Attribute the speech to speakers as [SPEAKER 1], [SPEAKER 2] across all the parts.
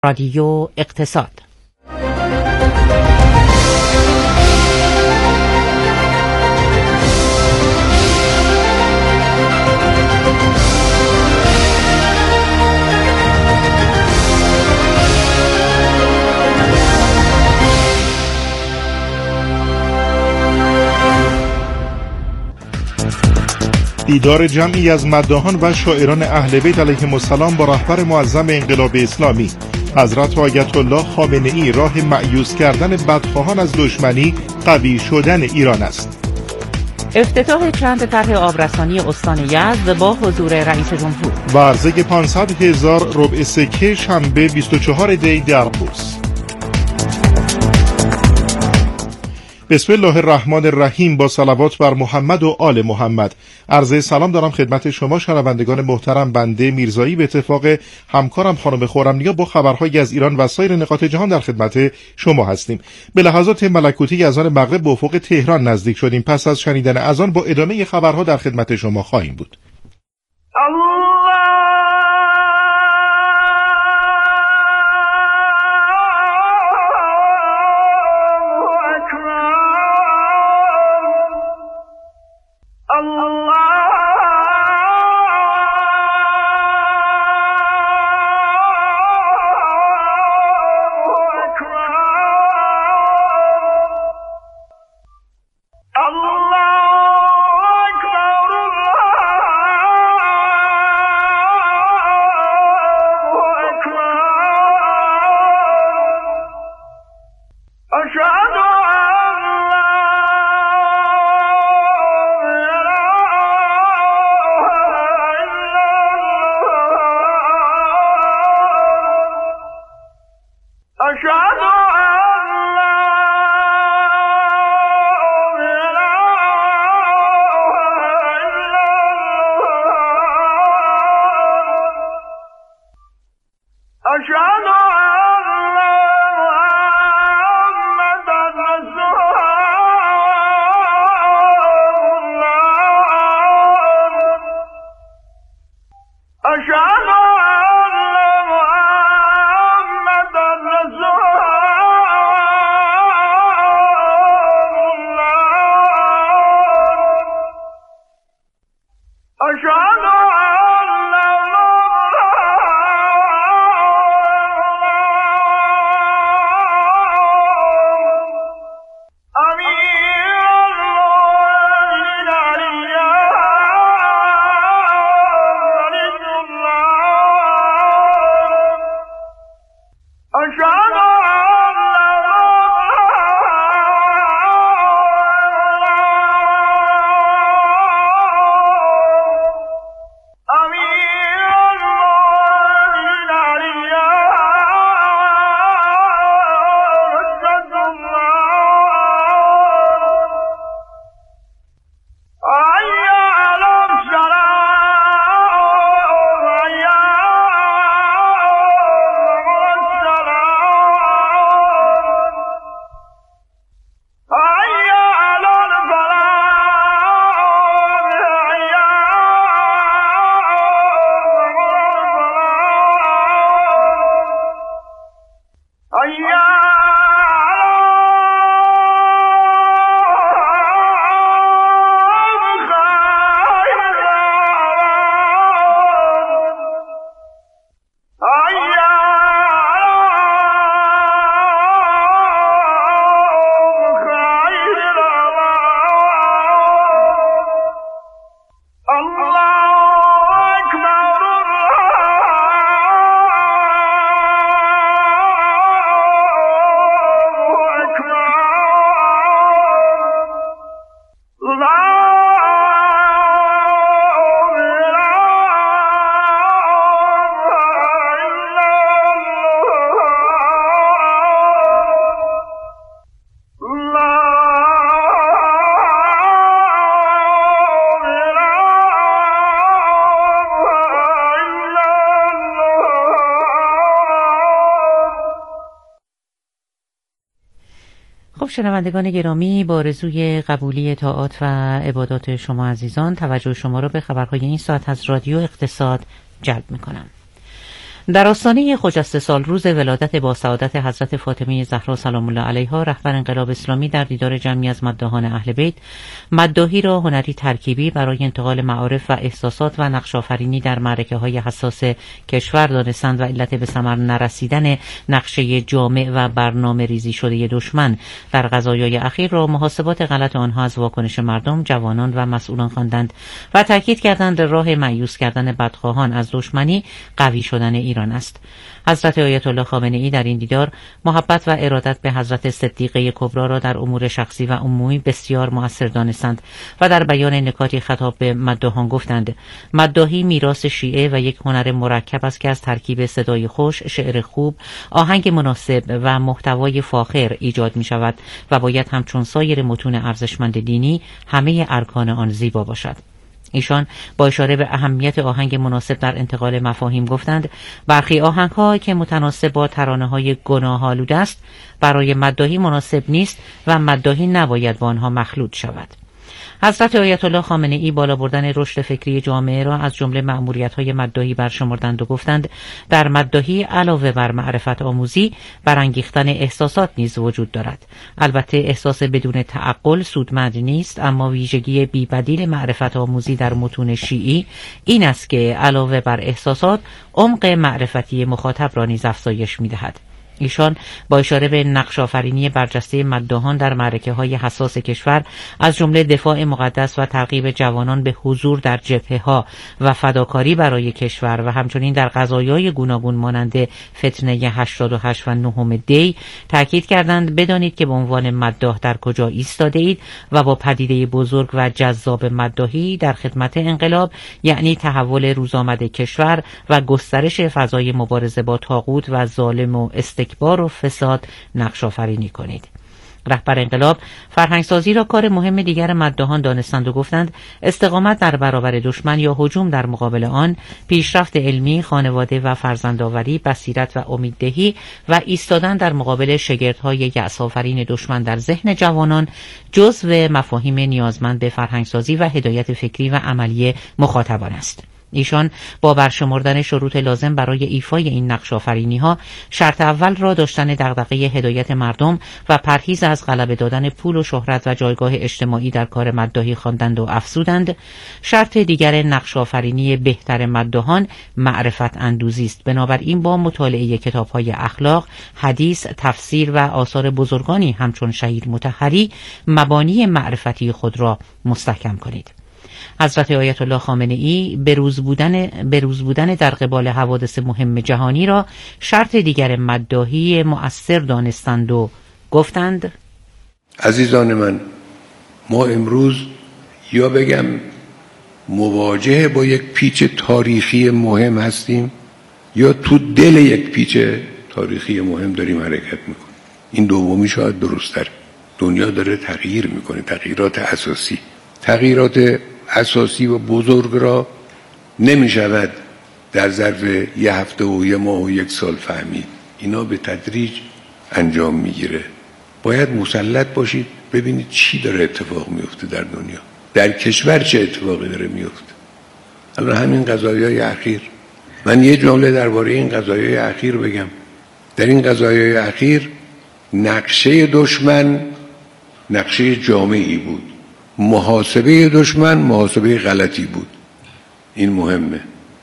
[SPEAKER 1] رادیو اقتصاد.
[SPEAKER 2] دیدار جمعی از مداحان و شاعران اهل بیت علیهم السلام با رهبر معظم انقلاب اسلامی حضرت آیت الله خامنه‌ای راه مأیوس کردن بدخواهان از دشمنی قوی شدن ایران است.
[SPEAKER 1] افتتاح چند طرح آبرسانی استان یزد با حضور رئیس جمهور.
[SPEAKER 2] ورزه 500,000 ربع سکه شنبه 24 دی در بورس. بسم الله الرحمن الرحیم. با صلوات بر محمد و آل محمد. عرض سلام دارم خدمت شما شنوندگان محترم. بنده میرزایی به اتفاق همکارم خانم خرمنیا با خبرهایی از ایران و سایر نقاط جهان در خدمت شما هستیم. به لحظات ملکوتی اذان مغرب به افق تهران نزدیک شدیم. پس از شنیدن اذان با ادامه خبرها در خدمت شما خواهیم بود.
[SPEAKER 1] شنوندگان گرامی، با آرزوی قبولی طاعات و عبادات شما عزیزان، توجه شما را به خبرهای این ساعت از رادیو اقتصاد جلب می‌کنم. در آستانه خجسته سالروز ولادت با سعادت حضرت فاطمه زهرا سلام الله علیها رهبر انقلاب اسلامی در دیدار جمعی از مداحان اهل بیت، مداحی را هنری ترکیبی برای انتقال معارف و احساسات و نقش‌آفرینی در معرکه‌های حساس کشور دانستند و علت به ثمر نرسیدن نقشه جامع و برنامه ریزی شده دشمن در قضایای اخیر را محاسبات غلط آنها از واکنش مردم، جوانان و مسئولان خواندند و تاکید کردند راه مایوس کردن بدخواهان از دشمنی قوی شدن ایران است. حضرت آیت الله خامنه‌ای در این دیدار محبت و ارادت به حضرت صدیقه کبری را در امور شخصی و عمومی بسیار مؤثر دانستند و در بیان نکاتی خطاب به مداحان گفتند: مداحی میراث شیعه و یک هنر مرکب است که از ترکیب صدای خوش، شعر خوب، آهنگ مناسب و محتوای فاخر ایجاد می شود و باید همچون سایر متون ارزشمند دینی همه ارکان آن زیبا باشد. ایشان با اشاره به اهمیت آهنگ مناسب در انتقال مفاهیم گفتند: برخی آهنگ‌ها که متناسب با ترانه‌های گناه‌آلود است برای مداحی مناسب نیست و مداحی نباید با آنها مخلوط شود. حضرت آیت الله خامنه‌ای بالا بردن رشد فکری جامعه را از جمله مأموریت‌های مداحی برشمردند و گفتند در مداحی علاوه بر معرفت آموزی برانگیختن احساسات نیز وجود دارد. البته احساس بدون تعقل سودمند نیست، اما ویژگی بی‌بدیل معرفت آموزی در متون شیعی این است که علاوه بر احساسات عمق معرفتی مخاطب را نیز افزایش می‌دهد. ایشان با اشاره به نقش‌آفرینی برجسته مداحان در معرکه‌های حساس کشور از جمله دفاع مقدس و ترغیب جوانان به حضور در جبهه‌ها و فداکاری برای کشور و همچنین در قضایای گوناگون مانند فتنه 88 و 9 دی تاکید کردند بدانید که به عنوان مداح در کجا ایستاده اید و با پدیده بزرگ و جذاب مداحی در خدمت انقلاب، یعنی تحول روزآمد کشور و گسترش فضای مبارزه با طاغوت و ظالم و استکبار و فساد نقش آفرینی کنید. رهبر انقلاب فرهنگسازی را کار مهم دیگر مداحان دانستند و گفتند استقامت در برابر دشمن یا هجوم در مقابل آن، پیشرفت علمی، خانواده و فرزندآوری، بصیرت و امیددهی و ایستادن در مقابل شگردهای یأس‌آفرین دشمن در ذهن جوانان جزو مفاهیم نیازمند به فرهنگسازی و هدایت فکری و عملی مخاطبان است. ایشان با برشمردن شروط لازم برای ایفای این نقش آفرینی‌ها شرط اول را داشتن دغدغه هدایت مردم و پرهیز از غلبه دادن پول و شهرت و جایگاه اجتماعی در کار مداحی خواندند و افزودند شرط دیگر نقش آفرینی بهتر مداحان معرفت اندوزی است. بنابراین با مطالعه کتاب‌های اخلاق، حدیث، تفسیر و آثار بزرگانی همچون شهید مطهری مبانی معرفتی خود را مستحکم کنید. حضرت آیت الله خامنه‌ای بروز بودن در قبال حوادث مهم جهانی را شرط دیگر مداحی مؤثر دانستند و گفتند:
[SPEAKER 3] عزیزان من، ما امروز یا بگم مواجه با یک پیچ تاریخی مهم هستیم یا تو دل یک پیچ تاریخی مهم داریم حرکت میکنیم. این دومی شاید درست‌تر. دنیا داره تغییر میکنه، تغییرات اساسی و بزرگ را نمی شود در ظرف یه هفته و یه ماه و یک سال فهمید. اینا به تدریج انجام میگیره. باید مسلط باشید ببینید چی داره اتفاق میفته در دنیا، در کشور چه اتفاقی داره میفته. الان همین قضایای اخیر، من یه جمله درباره این قضایای اخیر بگم. در این قضایای اخیر نقشه دشمن نقشه جامعی بود، محاسبه دشمن محاسبه غلطی بود. این مهمه.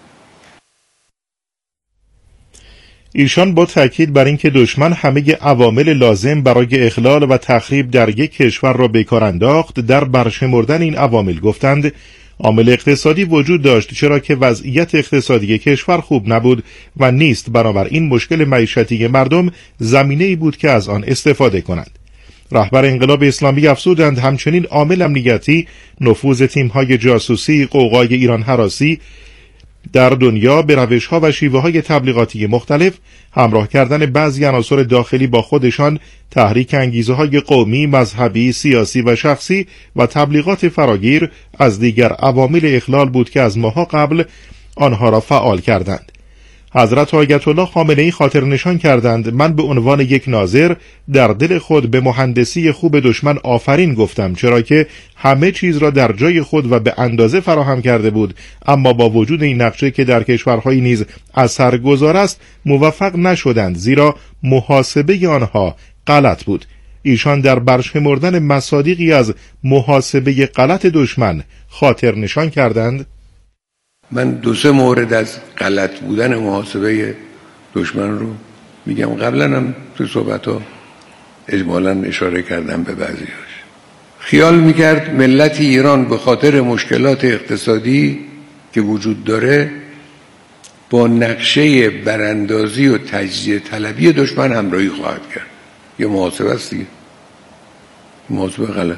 [SPEAKER 2] ایشان با تاکید بر اینکه دشمن همه عوامل لازم برای اخلال و تخریب در یک کشور را به کار انداخت، در برشمردن این عوامل گفتند عامل اقتصادی وجود داشت، چرا که وضعیت اقتصادی کشور خوب نبود و نیست، بنابراین مشکل معیشتی مردم زمینه‌ای بود که از آن استفاده کنند. رهبر انقلاب اسلامی افزودند همچنین عامل امنیتی، نفوذ تیم‌های جاسوسی، قوقای ایران هراسی در دنیا به روش‌ها و شیوه‌های تبلیغاتی مختلف، همراه کردن بعضی عناصر داخلی با خودشان، تحریک انگیزه‌های قومی، مذهبی، سیاسی و شخصی و تبلیغات فراگیر از دیگر عوامل اخلال بود که از ماه‌ها قبل آنها را فعال کردند. حضرت آیت الله خامنه‌ای خاطر نشان کردند من به عنوان یک ناظر در دل خود به مهندسی خوب دشمن آفرین گفتم، چرا که همه چیز را در جای خود و به اندازه فراهم کرده بود، اما با وجود این نقشه که در کشورهای نیز اثرگذار است موفق نشدند، زیرا محاسبه آنها غلط بود. ایشان در برشمردن مصادیقی از محاسبه غلط دشمن خاطر نشان کردند
[SPEAKER 3] من 2-3 مورد از غلط بودن محاسبه دشمن رو میگم. قبلا هم تو صحبت‌ها اجمالاً اشاره کردم به بعضی‌هاش. خیال میکرد ملت ایران به خاطر مشکلات اقتصادی که وجود داره با نقشه براندازی و تجزیه طلبی دشمن همراهی خواهد کرد. یه محاسبه است دیگه، محاسبه غلط.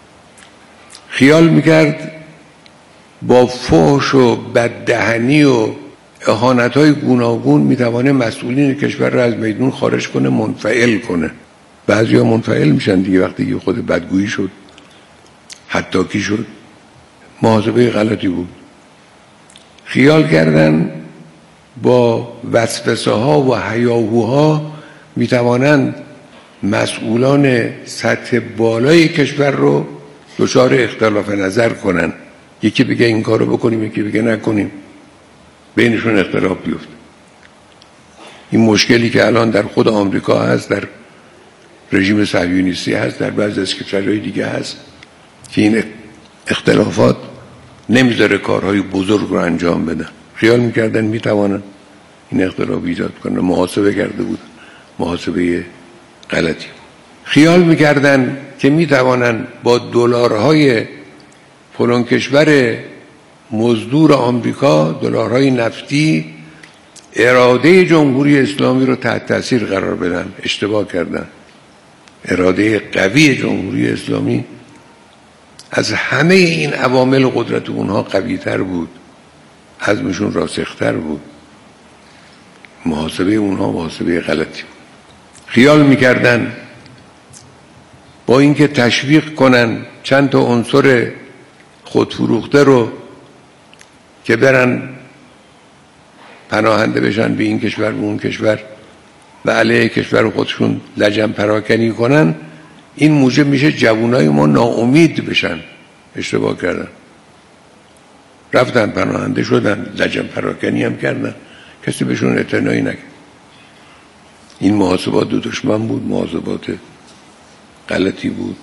[SPEAKER 3] خیال میکرد با فحش و بددهنی و اهانت‌های گوناگون میتوانه مسئولین کشور را از میدون خارج کنه، منفعل کنه. بعضیا منفعل میشن دیگه وقتی که خود بدگویی شد، حتاکی شد. محاسبه غلطی بود. خیال کردن با وسوسه ها و هیاهوها میتوانند مسئولان سطح بالای کشور رو دچار اختلاف نظر کنن. یکی بگه این کارو بکنیم، یکی بگه نکنیم، بینشون اختلاف بیفته. این مشکلی که الان در خود آمریکا هست، در رژیم صهیونیستی هست، در بعضی از کشورهای دیگه هست که این اختلافات نمیذاره کارهای بزرگ رو انجام بدن. خیال میکردن میتوانن این اختلاف ایجاد کنن. محاسبه کرده بود، محاسبه غلطی. خیال میکردن که میتوانن با دلارهای فلان کشور مزدور آمریکا، دلارهای نفتی، اراده جمهوری اسلامی رو تحت تاثیر قرار بدن. اشتباه کردن. اراده قوی جمهوری اسلامی از همه این عوامل قدرت اونها قوی‌تر بود، عزمشون راسختر بود. محاسبه اونها محاسبه غلطی بود. خیال میکردن با اینکه تشویق کنن چند تا عنصر خودفروخته رو که برن پناهنده بشن به این کشور به اون کشور و علیه کشور خودشون لجن پراکنی کنن، این موجب میشه جوانای ما ناامید بشن. اشتباه کردن. رفتن پناهنده شدن، لجن پراکنی هم کردن، کسی بهشون اعتنایی نکرد. این محاسبات دو دشمن بود، محاسبات غلطی بود.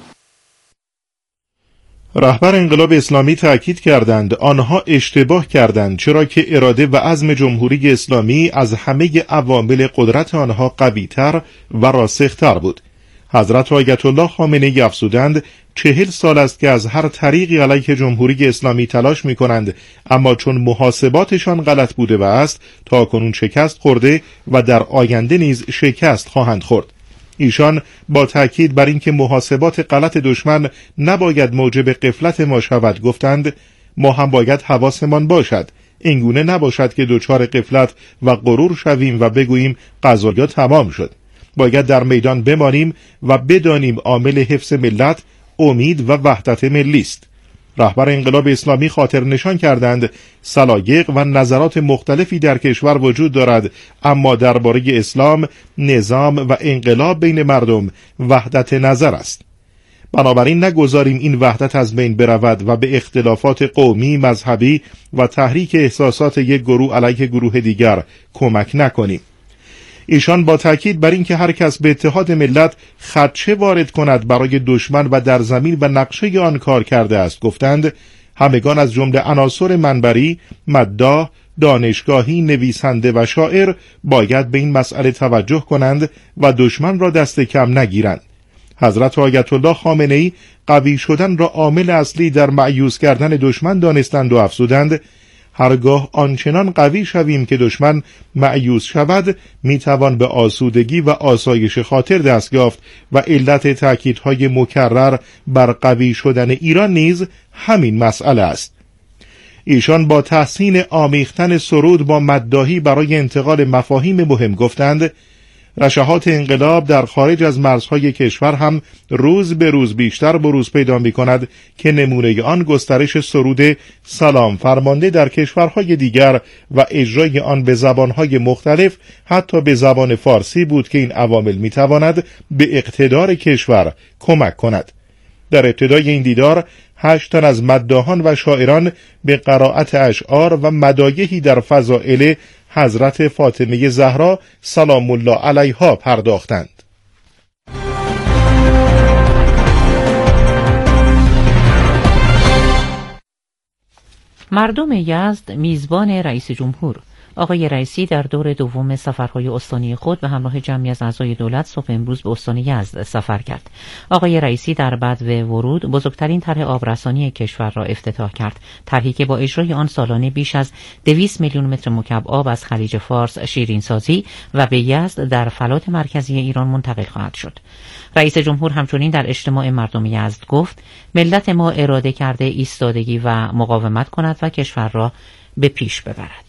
[SPEAKER 2] رهبر انقلاب اسلامی تأکید کردند آنها اشتباه کردند، چرا که اراده و عزم جمهوری اسلامی از همه عوامل قدرت آنها قوی‌تر و راسختر بود. حضرت آیت الله خامنه‌ای افزودند 40 سال است که از هر طریقی علیه جمهوری اسلامی تلاش می کنند، اما چون محاسباتشان غلط بوده و است تاکنون شکست خورده و در آینده نیز شکست خواهند خورد. ایشان با تأکید بر اینکه محاسبات غلط دشمن نباید موجب غفلت ما شود گفتند ما هم باید حواسمان باشد، اینگونه نباشد که دچار غفلت و غرور شویم و بگوییم قضایا تمام شد. باید در میدان بمانیم و بدانیم عامل حفظ ملت امید و وحدت ملی است. رهبر انقلاب اسلامی خاطر نشان کردند سلایق و نظرات مختلفی در کشور وجود دارد، اما درباره اسلام، نظام و انقلاب بین مردم وحدت نظر است. بنابراین نگذاریم این وحدت از بین برود و به اختلافات قومی، مذهبی و تحریک احساسات یک گروه علیه گروه دیگر کمک نکنیم. ایشان با تأکید بر اینکه هر کس به اتحاد ملت خدشه وارد کند برای دشمن و در زمین و نقشه آن کار کرده است گفتند همگان از جمله عناصر منبری، مداح، دانشگاهی، نویسنده و شاعر باید به این مسئله توجه کنند و دشمن را دست کم نگیرند. حضرت آیت الله خامنه‌ای قوی شدن را عامل اصلی در مأیوس کردن دشمن دانستند و افزودند هرگاه آنچنان قوی شویم که دشمن مأیوس شود میتوان به آسودگی و آسایش خاطر دست یافت و علت تأکیدهای مکرر بر قوی شدن ایران نیز همین مسئله است. ایشان با تحسین آمیختن سرود با مداحی برای انتقال مفاهیم مهم گفتند رشحات انقلاب در خارج از مرزهای کشور هم روز به روز بیشتر بروز پیدا می‌کند که نمونه آن گسترش سرود سلام فرمانده در کشورهای دیگر و اجرای آن به زبانهای مختلف حتی به زبان فارسی بود که این عوامل می‌تواند به اقتدار کشور کمک کند. در ابتدای این دیدار 8 تن از مداحان و شاعران به قرائت اشعار و مدایحی در فضائل حضرت فاطمه زهرا سلام الله علیها پرداختند.
[SPEAKER 1] مردم یزد میزبان رئیس جمهور آقای رئیسی در دور دوم سفرهای استانی خود به همراه جمعی از اعضای دولت صبح امروز به استان یزد سفر کرد. آقای رئیسی در بدو ورود بزرگترین طرح آبرسانی کشور را افتتاح کرد. طرحی که با اجرای آن سالانه بیش از 200 میلیون متر مکعب آب از خلیج فارس شیرین سازی و به یزد در فلات مرکزی ایران منتقل خواهد شد. رئیس جمهور همچنین در اجتماع مردم یزد گفت ملت ما اراده کرده ایستادگی و مقاومت کند و کشور را به پیش ببرد.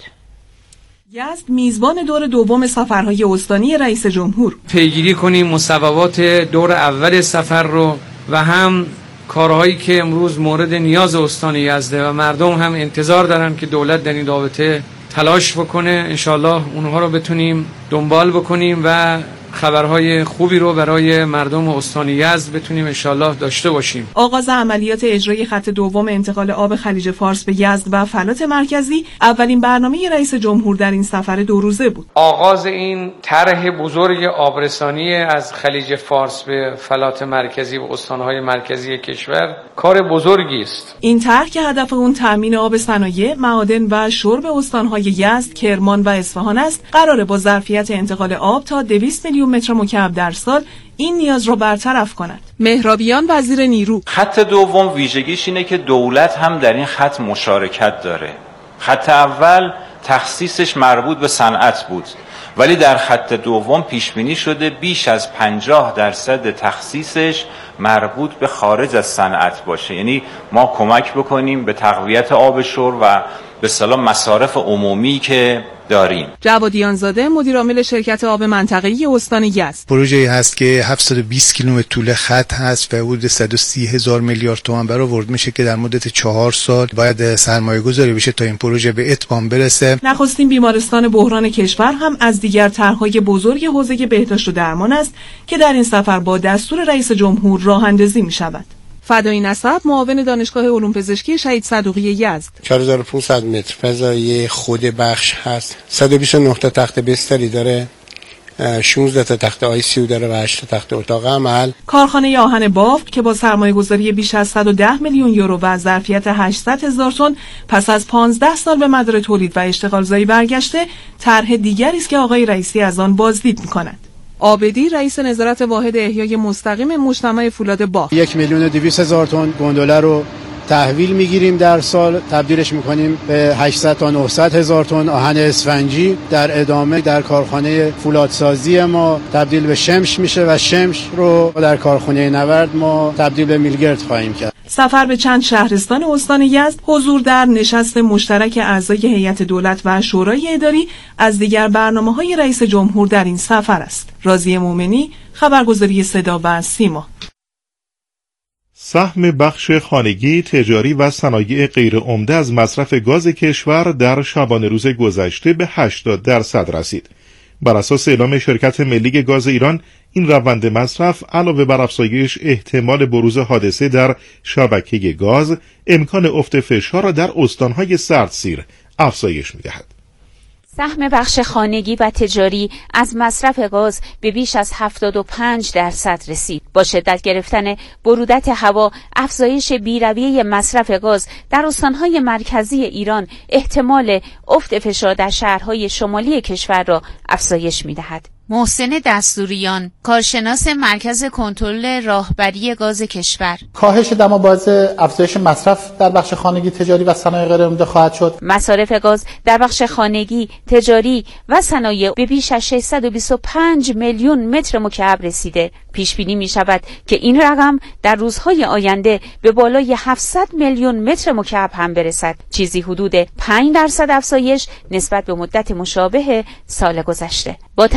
[SPEAKER 4] یزد میزبان دور دوم سفرهای استانی رئیس جمهور.
[SPEAKER 5] پیگیری کنیم مصوبات دور اول سفر رو و هم کارهایی که امروز مورد نیاز استان یزده و مردم هم انتظار دارن که دولت در این رابطه تلاش بکنه. انشالله اونها رو بتونیم دنبال بکنیم و خبرهای خوبی رو برای مردم استان یزد بتونیم انشالله داشته باشیم.
[SPEAKER 4] آغاز عملیات اجرای خط دوم انتقال آب خلیج فارس به یزد و فلات مرکزی اولین برنامه رئیس جمهور در این سفر 2 روزه بود.
[SPEAKER 5] آغاز این طرح بزرگ آبرسانی از خلیج فارس به فلات مرکزی و استانهای مرکزی کشور کار بزرگی است.
[SPEAKER 4] این طرح که هدف اون تامین آب صنایع، معادن و شرب استانهای یزد، کرمان و اصفهان است، قراره با ظرفیت انتقال آب تا 200 میلیون متر مکعب در سال این نیاز را برطرف کند. مهرابیان وزیر نیرو:
[SPEAKER 6] خط دوم ویژگیش اینه که دولت هم در این خط مشارکت داره. خط اول تخصیصش مربوط به صنعت بود، ولی در خط دوم پیش بینی شده بیش از 50% تخصیصش مربوط به خارج از صنعت باشه. یعنی ما کمک بکنیم به تقویت آب شرب و به اصطلاح مصارف عمومی که داریم.
[SPEAKER 4] جوادیان زاده مدیر عامل شرکت آب منطقه‌ای استان یزد:
[SPEAKER 7] پروژه‌ای هست که 720 کیلومتر طول خط هست و حدود 130,000 میلیارد تومان برآورد میشه که در مدت 4 سال باید سرمایه‌گذاری بشه تا این پروژه به اتمام برسه.
[SPEAKER 4] نخستین بیمارستان بحران کشور هم از دیگر طرح‌های بزرگ حوزه بهداشت و درمان است که در این سفر با دستور رئیس جمهور راه‌اندازی می‌شود. فدایی نسب معاون دانشگاه علوم پزشکی شهید صدوقی یزد:
[SPEAKER 8] 4500 متر فضایی خود بخش هست، 129 تا تخت بستری داره، 16 تا تخت ICU داره و 8 تا تخت اتاق عمل.
[SPEAKER 4] کارخانه آهن بافت که با سرمایه‌گذاری بیش از 110 میلیون یورو و ظرفیت 800,000 تن پس از 15 سال به مدار تولید و اشتغالزایی برگشته، طرح دیگری است که آقای رئیسی از آن بازدید می‌کند. عابدی رئیس نظارت واحد احیای مستقیم مجتمع فولاد بافت:
[SPEAKER 9] 1,200,000 تن گندله رو تحویل میگیریم در سال، تبدیلش میکنیم به 800 تا 900,000 تن آهن اسفنجی. در ادامه در کارخانه فولادسازی ما تبدیل به شمش میشه و شمش رو در کارخانه نورد ما تبدیل به میلگرد خواهیم کرد.
[SPEAKER 4] سفر به چند شهرستان استان یزد، حضور در نشست مشترک اعضای هیئت دولت و شورای اداری از دیگر برنامه‌های رئیس جمهور در این سفر است. راضیه مومنی، خبرگزاری صدا و سیما.
[SPEAKER 2] سهم بخش خانگی، تجاری و صنایع غیر عمده از مصرف گاز کشور در شبانه روز گذشته به 80% رسید. بر اساس اعلام شرکت ملی گاز ایران، این روند مصرف علاوه بر افزایش احتمال بروز حادثه در شبکه گاز، امکان افت فشار را در استانهای سردسیر افزایش می‌دهد.
[SPEAKER 10] سهم بخش خانگی و تجاری از مصرف گاز به بیش از 75% رسید. با شدت گرفتن برودت هوا، افزایش بی‌رویه مصرف گاز در استانهای مرکزی ایران احتمال افت فشار در شهرهای شمالی کشور را افزایش می‌دهد.
[SPEAKER 11] محسن دستوریان، کارشناس مرکز کنترل راهبری گاز کشور:
[SPEAKER 12] کاهش دما باعث افزایش مصرف در بخش خانگی، تجاری و صنایع غیر عمده خواهد شد.
[SPEAKER 10] مصارف گاز در بخش خانگی، تجاری و صنایع به بیش از 625 میلیون متر مکعب رسیده. پیش بینی می شود که این رقم در روزهای آینده به بالای 700 میلیون متر مکعب هم برسد، چیزی حدود 5% افزایش نسبت به مدت مشابه سال گذشته. با توجه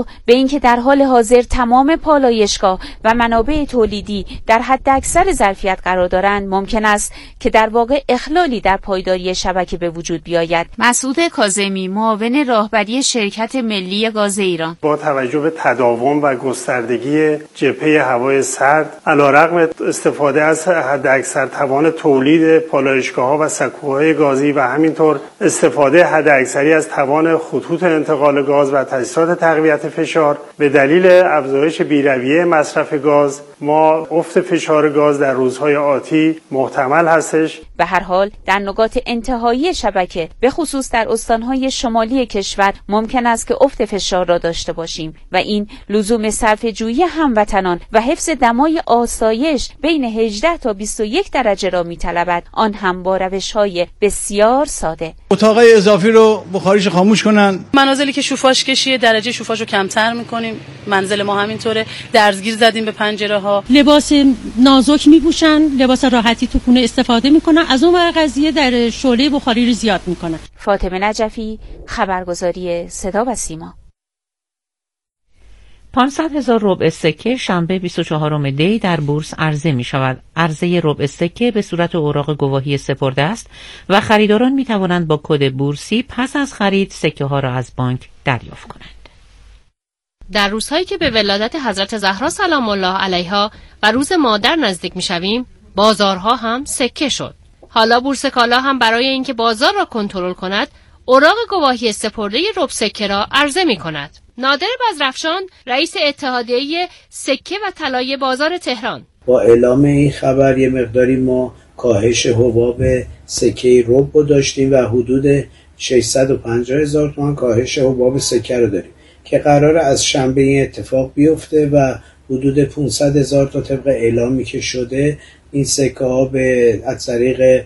[SPEAKER 10] توجه به اینکه در حال حاضر تمام پالایشگاه و منابع تولیدی در حد اکثر ظرفیت قرار دارند، ممکن است که در واقع اخلالی در پایداری شبکه به وجود بیاید.
[SPEAKER 11] مسعود کاظمی، معاون راهبری شرکت ملی گاز ایران:
[SPEAKER 13] با توجه به تداوم و گستردگی جبهه هوای سرد، علیرغم استفاده از حداکثر توان تولید پالایشگاه‌ها و سکوهای گازی و همینطور استفاده حداکثری از توان خطوط انتقال گاز و تجهیزات تقویت فشار، به دلیل افزایش بی‌رویه مصرف گاز ما افت فشار گاز در روزهای آتی محتمل هستش.
[SPEAKER 10] به هر حال در نقاط انتهایی شبکه، به خصوص در استانهای شمالی کشور، ممکن است که افت فشار را داشته باشیم و این لزوم صرفه‌جویی هموطنان و حفظ دمای آسایش بین 18 تا 21 درجه را می‌طلبد، آن هم با روش‌های بسیار ساده.
[SPEAKER 14] اتاقای اضافی رو بخاریش خاموش کنن.
[SPEAKER 15] منازلی که شوفاژ کشیه درجه شوفاژ رو کمتر می‌کنیم. منزل ما همینطوره، درزگیر زدیم به پنجره‌ها.
[SPEAKER 16] لباس نازک می‌پوشن، لباس راحتی تو خونه استفاده می‌کنن، از اون ور قضیه در شعله بخاری رو زیاد می‌کنن.
[SPEAKER 10] فاطمه نجفی، خبرگزاری صدا و سیما.
[SPEAKER 1] 500,000 ربع سکه شنبه 24 دی در بورس عرضه می شود. عرضه ربع سکه به صورت اوراق گواهی سپرده است و خریداران می توانند با کد بورسی پس از خرید سکه ها را از بانک دریافت کنند.
[SPEAKER 17] در روزهایی که به ولادت حضرت زهرا سلام الله علیها و روز مادر نزدیک می شویم، بازارها هم سکه شد. حالا بورس کالا هم برای اینکه بازار را کنترل کند، اوراق گواهی سپرده ربع سکه را عرضه می کند. نادر بزرفشان، رئیس اتحادیه سکه و طلای بازار تهران:
[SPEAKER 18] با اعلام این خبر یه مقداری ما کاهش حباب سکه ربع داشتیم و حدود 650,000 تومان کاهش حباب سکه رو داریم که قراره از شنبه این اتفاق بیفته و حدود 500,000 تا طبق اعلامی که شده این سکه ها از طریق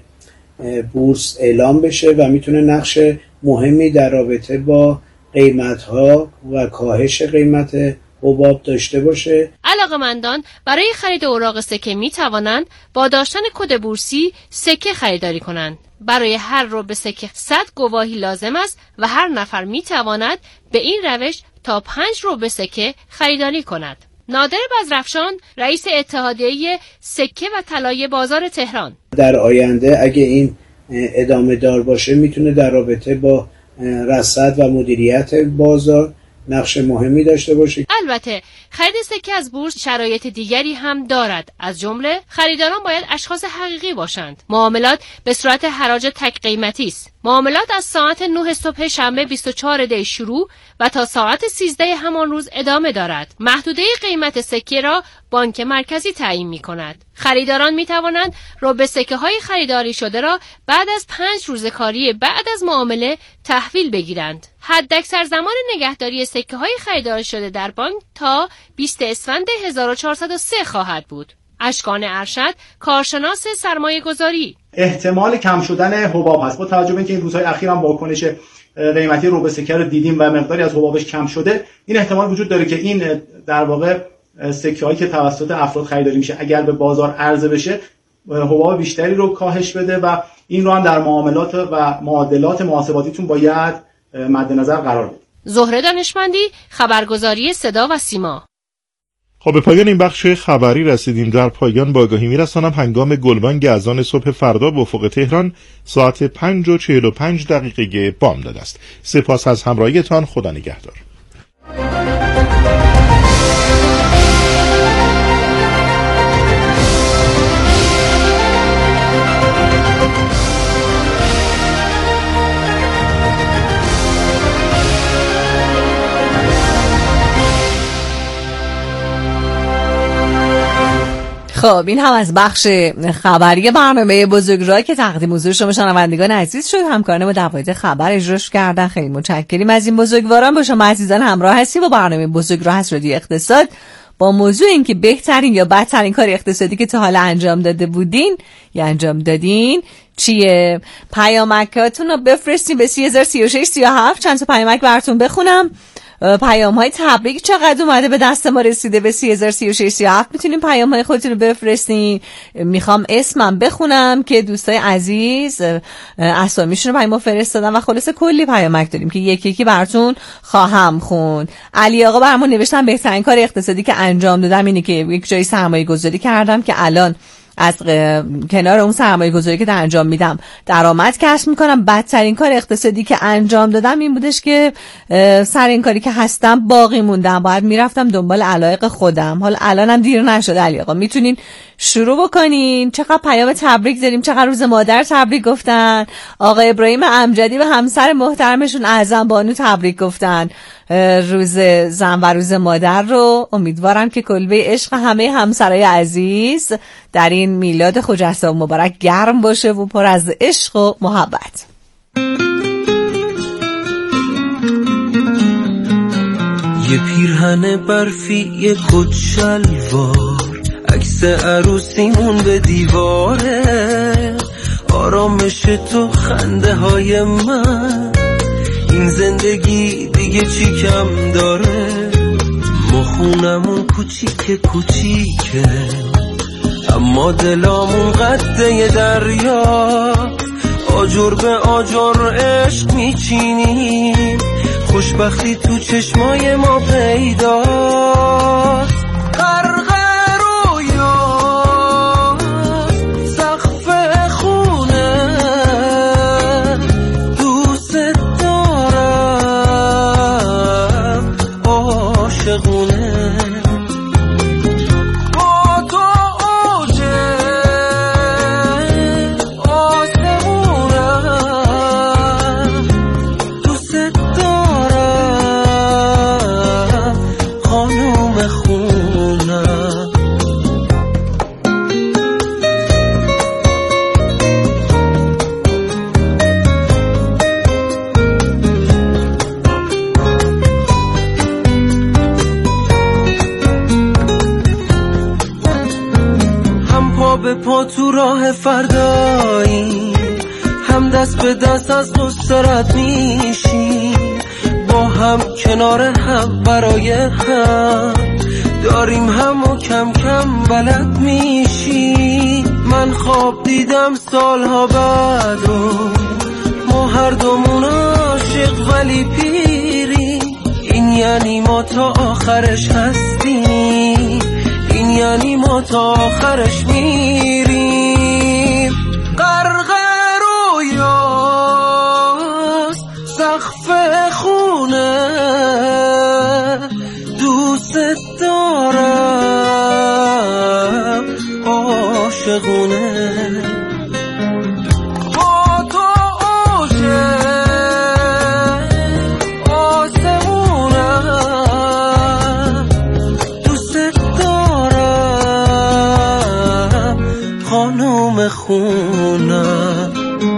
[SPEAKER 18] بورس اعلام بشه و میتونه نقش مهمی در رابطه با قیمت‌ها و کاهش قیمت حباب داشته باشه.
[SPEAKER 17] علاقه‌مندان برای خرید اوراق سکه می توانند با داشتن کد بورسی سکه خریداری کنند. برای هر ربع سکه 100 گواهی لازم است و هر نفر می تواند به این روش تا 5 ربع سکه خریداری کند. نادر بزرفشان، رئیس اتحادیه سکه و طلای بازار تهران:
[SPEAKER 18] در آینده اگه این ادامه دار باشه میتونه در رابطه با رصد و مدیریت بازار نقش مهمی داشته باشه.
[SPEAKER 17] البته خرید سکه از بورس شرایط دیگری هم دارد، از جمله خریداران باید اشخاص حقیقی باشند. معاملات به صورت حراج تک قیمتی است. معاملات از ساعت 9 صبح شنبه 24 دی شروع و تا ساعت 13 همان روز ادامه دارد. محدوده قیمت سکه را بانک مرکزی تعیین می کند. خریداران می توانند ربع سکه های خریداری شده را بعد از 5 روز کاری بعد از معامله تحویل بگیرند. حداکثر زمان نگهداری سکه های خریداری شده در بانک تا 20 اسفند 1403 خواهد بود. اشکان ارشد، کارشناس سرمایه گذاری:
[SPEAKER 19] احتمال کم شدن حباب هست با توجه به اینکه این روزهای اخیر هم واکنش قیمتی ربع سکه رو دیدیم و مقداری از حبابش کم شده. این احتمال وجود داره که این در واقع سکه هایی که توسط افراد خریداری میشه اگر به بازار عرضه بشه حباب بیشتری رو کاهش بده و این رو هم در معاملات و معادلات محاسباتیتون باید مد نظر قرار بدید.
[SPEAKER 17] زهره دانشمندی، خبرگزاری صدا و سیما.
[SPEAKER 2] خب به پایان این بخش خبری رسیدیم. در پایان با آگاهی میرسانم هنگام گلبانگ اذان صبح فردا به افق تهران ساعت 5:45 بامداد است. سپاس از همراهیتان. خدا نگهدار.
[SPEAKER 20] خب این هم از بخش خبری برنامه بزرگراه که تقدیم حضور شما شنوندگان عزیز شد. همکاران ما در خبر اجراش کردن. خیلی متشکریم از این بزرگواران. با شما عزیزان همراه هستیم با برنامه بزرگراه از رادیو اقتصاد با موضوع این که بهترین یا بدترین کار اقتصادی که تا حالا انجام داده بودین یا انجام دادین چیه؟ پیامکاتون رو بفرستین به 303637. چند تا پیامک براتون بخونم. پیام‌های تبریک چقدر اومده به دست ما رسیده به 303637. میتونین پیام‌های خودتون رو بفرستین. میخوام اسمم بخونم که دوستای عزیز اسامیشون رو برای ما فرستادن و خلاص کلی پیامک داریم که یکی یکی براتون خواهم خوند. علی آقا برامون نوشتن بهترین کار اقتصادی که انجام دادم اینه که یک جای سرمایه گذاری کردم که الان از کنار اون سرمایه گذاری که انجام میدم درآمد کسب میکنم. بدترین کار اقتصادی که انجام دادم این بودش که سر این کاری که هستم باقی موندم، باید میرفتم دنبال علایق خودم. حالا الانم دیر نشده علی آقا، میتونین شروع بکنین. چقدر پیام تبریک داریم، چقدر روز مادر تبریک گفتن. آقا ابراهیم امجدی و همسر محترمشون اعظم بانو تبریک گفتن روز زن و روز مادر رو. امیدوارم که کلبه عشق همه همسرای عزیز در این میلاد خجسته و مبارک گرم باشه و پر از عشق و محبت.
[SPEAKER 21] یه پیرهن برفی، یه کت شلوار، عکس عروسیمون به دیواره، آرامش تو، خنده های من، این زندگی دیگه چی کم داره؟ ما خونمون کوچیکه کوچیکه اما دلامون قده دریا، آجر به آجر عشق میچینیم، خوشبختی تو چشمای ما پیداست. غرق رویا سقف خونه، دوست دارم عاشقونه، با تو اوج آسمونم، دوست دارم خانوم خونم. هم پا به پا تو راه فردایی، هم دست به دست از قصه رد میشیم، با هم کنار هم برای هم داریم هم و کم کم بلد میشیم. من خواب دیدم سالها بعد و ما هر دومون عاشق ولی پیری، این یعنی ما تا آخرش هستیم، این یعنی ما تا آخرش میریم. غرق رویاست سقف خونه، دوست دارم عاشقونه، با تو اوج آسمونم، دوست دارم خانوم خونم.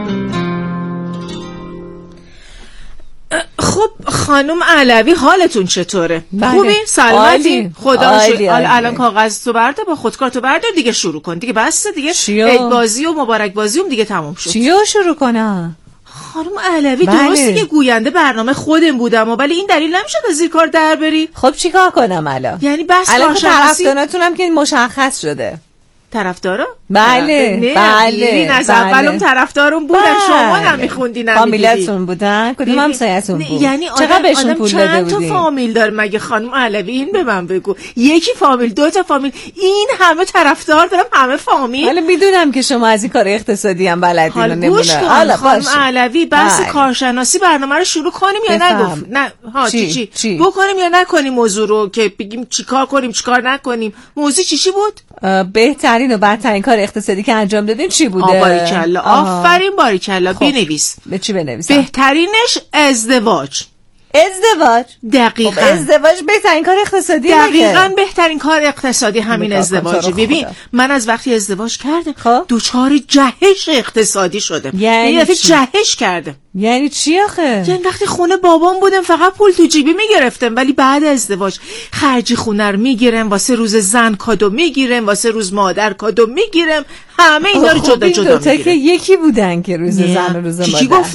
[SPEAKER 4] خب خانم علوی حالتون چطوره؟
[SPEAKER 20] بله.
[SPEAKER 4] خوبی؟ سلامتی؟ خدا رو شکر. الان
[SPEAKER 20] عالی.
[SPEAKER 4] کاغذ تو بردار، با خودکارتو بردار دیگه شروع کن. دیگه بسته دیگه.
[SPEAKER 20] چیو؟
[SPEAKER 4] عید بازی و مبارک بازی هم دیگه تموم شد.
[SPEAKER 20] چیو شروع کنم؟
[SPEAKER 4] خانم علوی
[SPEAKER 20] بله.
[SPEAKER 4] درسته که گوینده برنامه خودم بودم ولی این دلیل نمیشه از زیر کار در بری.
[SPEAKER 20] خب چیکار کنم الان؟
[SPEAKER 4] یعنی بس
[SPEAKER 20] الان طرفداراتونم که مشخص شده.
[SPEAKER 4] طرفدارا؟
[SPEAKER 20] بله بله
[SPEAKER 4] از اولم طرفدارم بودن. شما هم میخوندین
[SPEAKER 20] فامیلتون بودن؟ کدوم همسایه‌تون بود؟
[SPEAKER 4] یعنی
[SPEAKER 20] چقدر بهشون پول داده
[SPEAKER 4] چند تا
[SPEAKER 20] بودین؟
[SPEAKER 4] فامیل داره مگه خانم علوی؟ این به من بگو. یکی فامیل، دو تا فامیل، این همه طرفدار دارم، همه فامیل.
[SPEAKER 20] حالا میدونم که شما از این کار اقتصادی هم بلدین و
[SPEAKER 4] حالا گوش کن خانم علوی، بحث کارشناسی برنامه رو شروع کنیم یا نگفت؟ نه ها چی بکنیم یا نکنیم موضوع رو که بگیم چیکار کنیم چیکار نکنیم؟ موضوع چی بود؟
[SPEAKER 20] بهترین و بدترین کار اقتصادی که انجام دادین چی بوده؟
[SPEAKER 4] باریکلا، آفرین باریکلا. بنویس.
[SPEAKER 20] به چی بنویسم؟
[SPEAKER 4] بهترینش ازدواج.
[SPEAKER 20] ازدواج؟
[SPEAKER 4] دقیقاً.
[SPEAKER 20] ازدواج بهترین کار اقتصادی
[SPEAKER 4] دقیقاً بهترین کار اقتصادی همین ازدواجه. ببین من از وقتی ازدواج کردم دوچار جهش اقتصادی شدم.
[SPEAKER 20] یعنی
[SPEAKER 4] جهش کردم.
[SPEAKER 20] یعنی چی آخه؟
[SPEAKER 4] یعنی وقتی خونه بابام بودم فقط پول تو جیبی میگرفتم، ولی بعد ازدواج خرجی خونه رو میگیرم، واسه روز زن کادو میگیرم، واسه روز مادر کادو میگیرم، همه اینا رو جدا جدا میگیرم.
[SPEAKER 20] که یکی بودن که روز زن و روز مادر.
[SPEAKER 4] کی گفته؟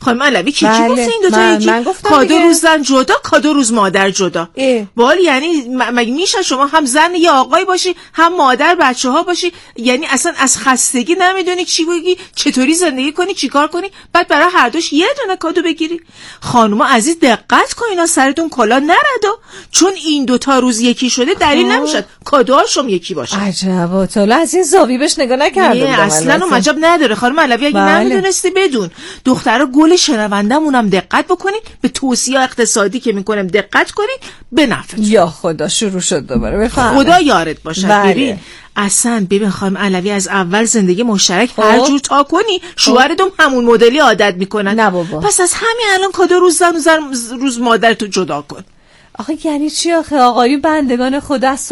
[SPEAKER 3] خانم علوی کی گفته این دو تا یکی؟ کادو روز زن جدا، کادو روز مادر جدا. ولی یعنی مگه میشه شما هم زن یا آقای باشی، هم مادر بچه‌ها باشی، یعنی اصلا از خستگی نمیدونی چی بگی، چطوری زندگی کنی، چیکار کنی، بعد برای هر دوش یه دونه کادو بگیری؟ خانوما عزیز دقت کنین سرتون کلا نردا، چون این دو تا روز یکی شده دلیل نمیشه کادوهاشم یکی باشه.
[SPEAKER 20] عجبا، تو از این زاویه بهش نگاه نکردم.
[SPEAKER 3] اصلا اون عجب نداره خانم علوی، اگه نمیدونستی بدون. دخترا گل شنوندمونم دقت بکنید، به توصیه اقتصادی که میکنم دقت کنید، به نفع.
[SPEAKER 20] یا خدا شروع شد دوباره، بفهم.
[SPEAKER 3] خدا یارت باشه. ببین اصلا ببین خانم علوی از اول زندگی مشترک هر جور تا کنی شوهرتون همون مدلی عادت میکنن.
[SPEAKER 20] نه بابا.
[SPEAKER 3] پس از همین الان کادو روز زن روز مادر تو جدا کن.
[SPEAKER 20] آخه یعنی چی آخه آقایون بندگان خدا